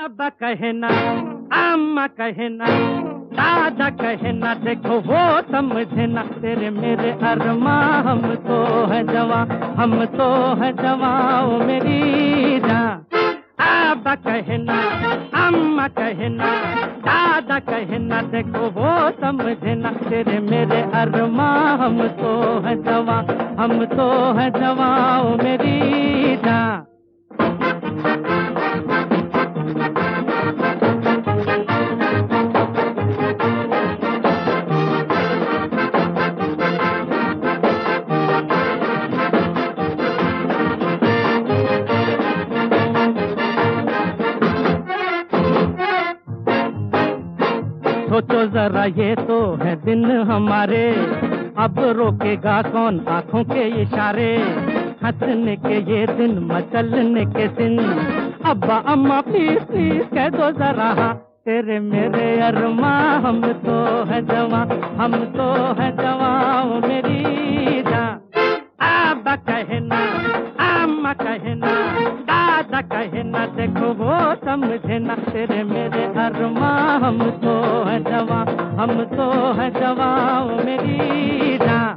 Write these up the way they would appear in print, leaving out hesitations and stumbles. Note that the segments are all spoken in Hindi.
बाबा कहे ना, अम्मा कहे ना, दादा कहे ना, देखो वो समझे ना, तेरे मेरे अरमा हम तो है जवां, हम तो है जवां ओ मेरी जान। बाबा कहे ना, अम्मा कहे ना, दादा कहे ना, देखो वो समझे ना, तेरे मेरे अरमा हम तो है जवां, हम तो है जवां ओ मेरी जान। सोचो जरा ये तो है दिन हमारे, अब रोकेगा कौन आंखों के इशारे, हंसने के ये दिन मचलने के दिन, अब्बा अम्मा प्लीज प्लीज कह दो जरा हाँ, तेरे मेरे अरमा हम तो है जवां, हम तो है जवां ओ मेरी जान। अब्बा कहे ना, अम्मा कहे ना, दादा कहे ना, देखो वो समझे ना, तेरे मेरे अरमा हम तो है जवां, हम तो है जवां ओ मेरी जान।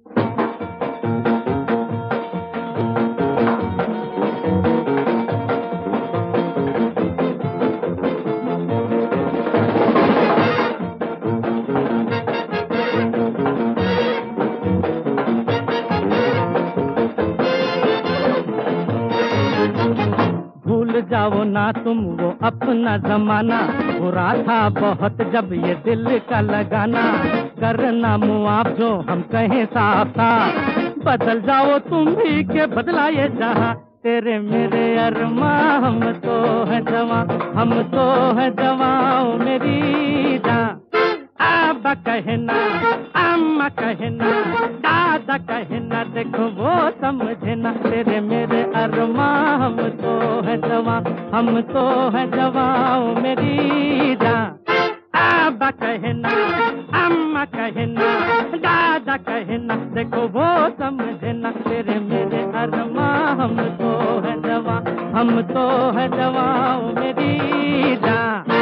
भूल जाओ ना तुम वो अपना जमाना, बुरा था बहुत जब ये दिल का लगाना, करना मुआवजो हम कहें साफ साफ, बदल जाओ तुम भी के बदला ये जहां, तेरे मेरे अरमा हम तो है जवां, हम तो है जवां ओ मेरी जान। बाबा कहे ना, अम्मा कहे ना, दादा कहे ना, देखो वो समझे ना, तेरे मेरे अरमा हम तो है जवां, हम तो है जवां ओ मेरी जान। बाबा कहे ना, अम्मा कहे ना, दादा कहे ना, देखो वो समझे ना, तेरे मेरे अरमा हम तो है जवां, हम तो है जवां ओ मेरी जान।